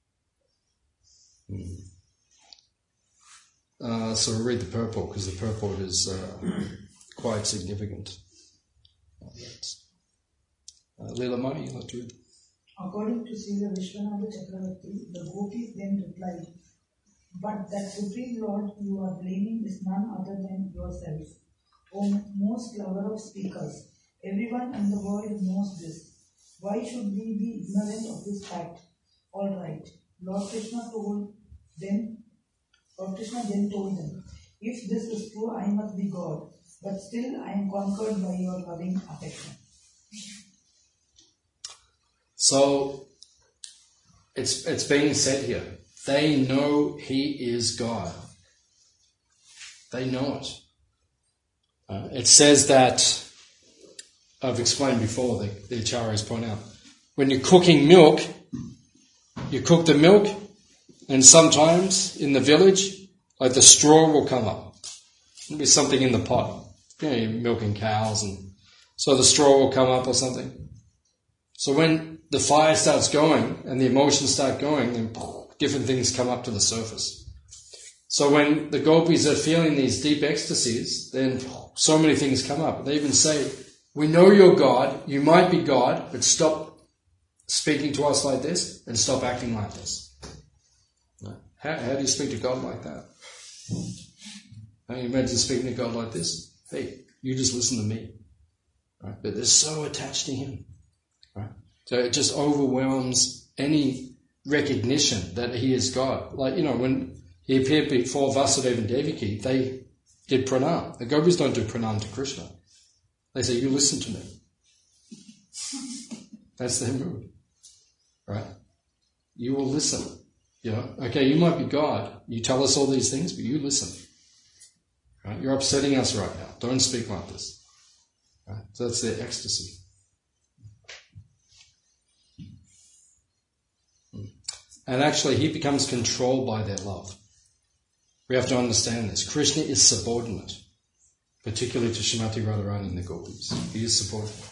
So we'll read the purport, because the purport is quite significant. Leela Mani, you'd like to read? According to Srila Vishwanatha Chakravarti, the gopis then replied, but that Supreme Lord you are blaming is none other than yourself. O most lover of speakers, everyone in the world knows this. Why should we be ignorant of this fact? All right. Lord Krishna then told them, if this is true, I must be God, but still I am conquered by your loving affection. So, it's being said here, they know he is God. They know it. It says that, I've explained before, the acharyas point out, when you're cooking milk, you cook the milk, and sometimes in the village, like the straw will come up. There'll be something in the pot. You know, you're milking cows, and so the straw will come up or something. So when the fire starts going and the emotions start going, then different things come up to the surface. So when the gopis are feeling these deep ecstasies, then so many things come up. They even say, we know you're God, you might be God, but stop speaking to us like this and stop acting like this. How do you speak to God like that? How do you imagine speaking to God like this? Hey, you just listen to me. Right? But they're so attached to him. Right? So it just overwhelms any recognition that he is God. Like, when he appeared before Vasudeva and Devaki, they did pranam. The gopis don't do pranam to Krishna. They say, you listen to me. That's their mood. Right? You will listen. Okay, you might be God. You tell us all these things, but you listen. Right? You're upsetting us right now. Don't speak like this. Right? So that's their ecstasy. And actually, he becomes controlled by their love. We have to understand this. Krishna is subordinate, particularly to Srimati Radharani and the gopis. He is subordinate.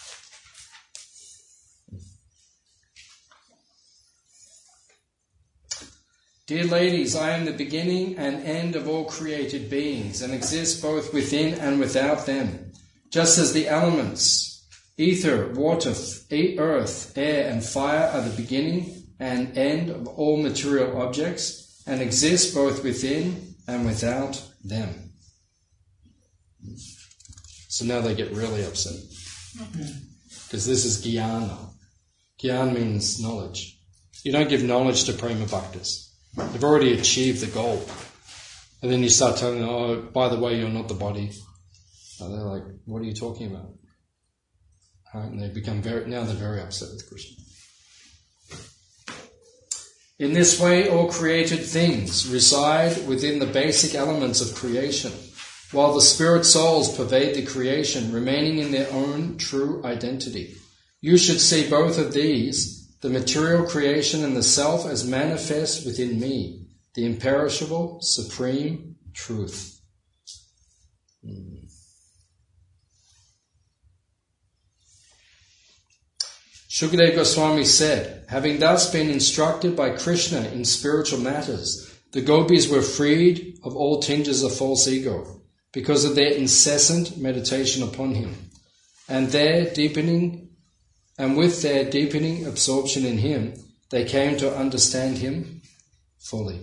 Dear ladies, I am the beginning and end of all created beings and exist both within and without them. Just as the elements, ether, water, earth, air and fire are the beginning and end of all material objects and exist both within and without them. So now they get really upset. Because this is jnana. Jnana means knowledge. You don't give knowledge to prema bhaktas. They've already achieved the goal. And then you start telling them, oh, by the way, you're not the body. And they're like, what are you talking about? And they become they're very upset with Krishna. In this way, all created things reside within the basic elements of creation, while the spirit souls pervade the creation, remaining in their own true identity. You should see both of these, the material creation and the self, as manifest within me, the imperishable, supreme truth. Shukadeva Goswami said, having thus been instructed by Krishna in spiritual matters, the gopis were freed of all tinges of false ego because of their incessant meditation upon him, and with their deepening absorption in him, they came to understand him fully.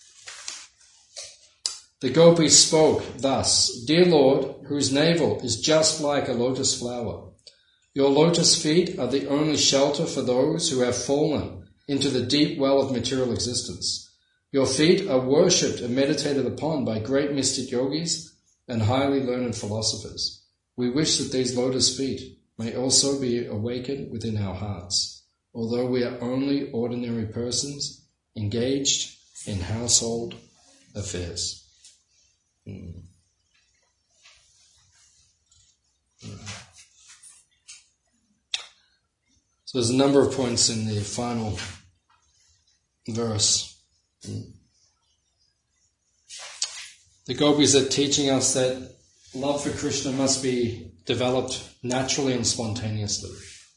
The gopis spoke thus, Dear Lord, whose navel is just like a lotus flower, your lotus feet are the only shelter for those who have fallen into the deep well of material existence. Your feet are worshipped and meditated upon by great mystic yogis and highly learned philosophers. We wish that these lotus feet may also be awakened within our hearts, although we are only ordinary persons engaged in household affairs. So there's a number of points in the final verse. The gopis are teaching us that love for Krishna must be developed naturally and spontaneously.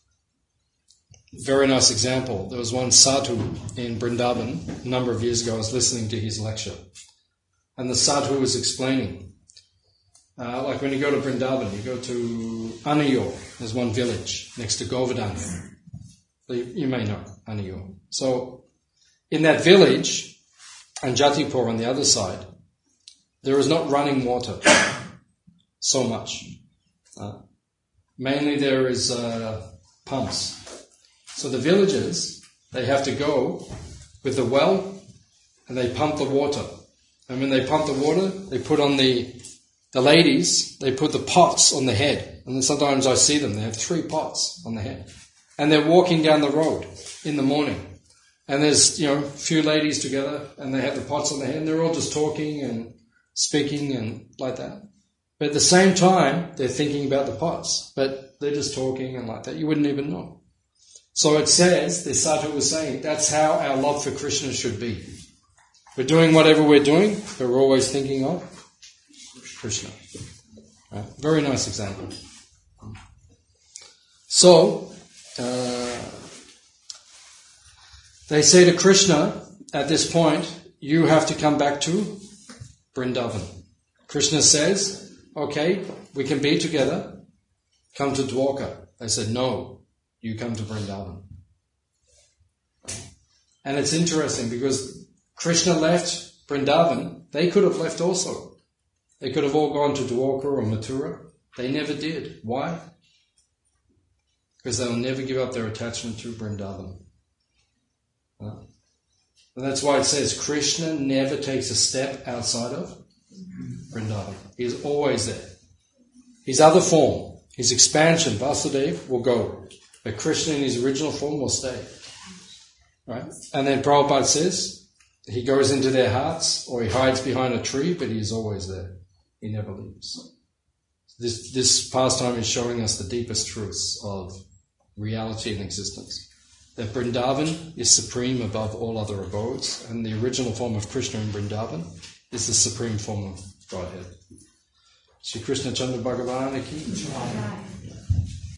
Very nice example. There was one sadhu in Vrindavan a number of years ago. I was listening to his lecture. And the sadhu was explaining, like when you go to Vrindavan, you go to Anayor. There's one village next to Govardhan. You may know Anayor. So in that village, and Jatipur on the other side, there is not running water so much. Mainly there is pumps. So the villagers, they have to go with the well and they pump the water. And when they pump the water, they put on the ladies, they put the pots on the head. And then sometimes I see them, they have 3 pots on the head. And they're walking down the road in the morning. And there's, a few ladies together and they have the pots on their head and they're all just talking and speaking and like that. But at the same time, they're thinking about the pots. But they're just talking and like that. You wouldn't even know. So it says, the sadhu was saying, that's how our love for Krishna should be. We're doing whatever we're doing, but we're always thinking of Krishna. Right? Very nice example. So, they say to Krishna, at this point, you have to come back to Vrindavan. Krishna says, okay, we can be together, come to Dwarka. They said, no, you come to Vrindavan. And it's interesting because Krishna left Vrindavan, they could have left also. They could have all gone to Dwarka or Mathura. They never did. Why? Because they'll never give up their attachment to Vrindavan. And that's why it says Krishna never takes a step outside of Vrindavan. He's always there. His other form, his expansion, Vasudeva, will go. But Krishna in his original form will stay. Right? And then Prabhupada says, he goes into their hearts or he hides behind a tree, but he is always there. He never leaves. This pastime is showing us the deepest truths of reality and existence. That Vrindavan is supreme above all other abodes, and the original form of Krishna in Vrindavan is the supreme form of Godhead. Shri Krishna Chandra Bhagavan ki